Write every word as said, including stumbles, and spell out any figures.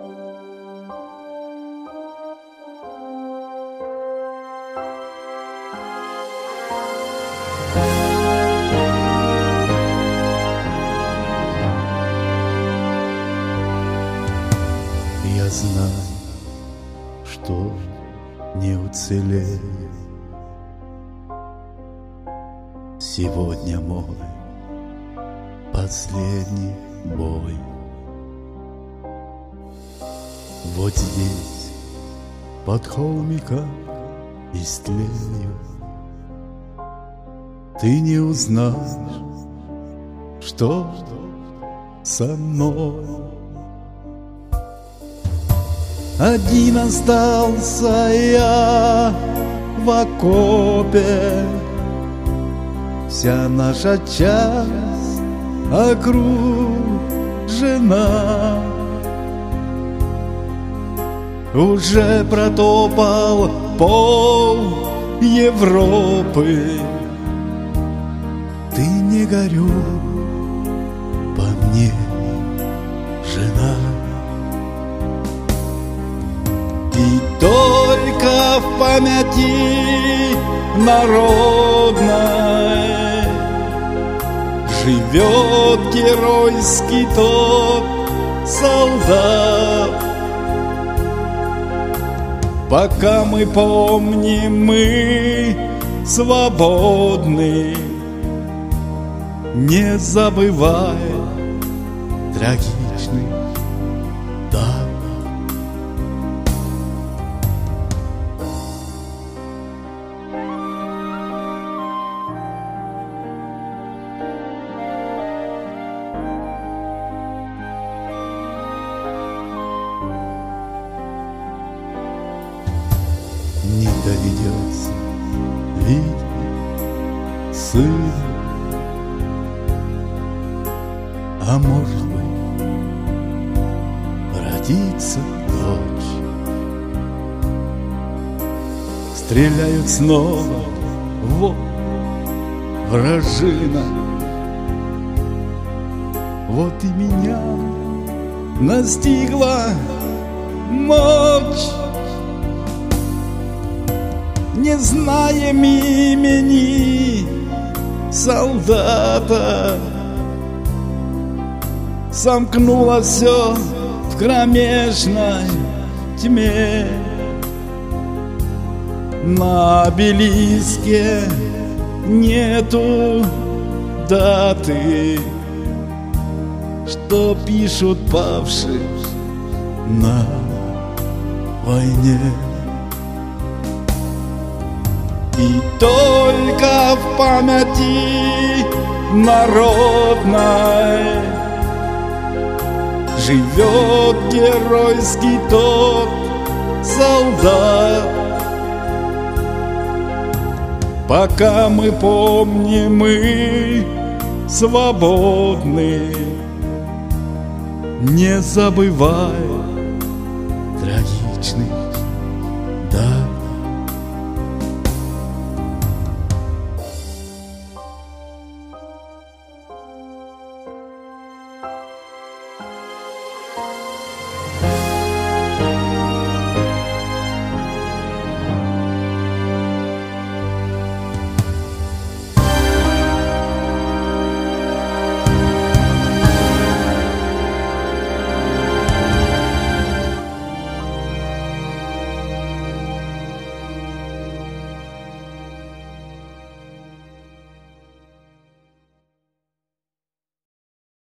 Я знаю, что не уцелею. Сегодня мой последний бой. Вот здесь, под холмиком, истлею. Ты не узнаешь, что со мной. Один остался я в окопе. Вся наша часть окружена. Уже протопал пол Европы. Ты не горюй по мне, жена. И только в памяти народной живет геройский тот солдат. Пока мы помним, мы свободны, не забывая трагичных дат. Не доведется видеть сына, а может быть родится дочь. Стреляют снова, вот вражина. Вот и меня настигла ночь. Не знаем имени солдата, сомкнуло все в кромешной тьме. На обелиске нету даты, что пишут павшие на войне. И только в памяти народной живет геройский тот солдат. Пока мы помним, мы свободны, не забывая трагичных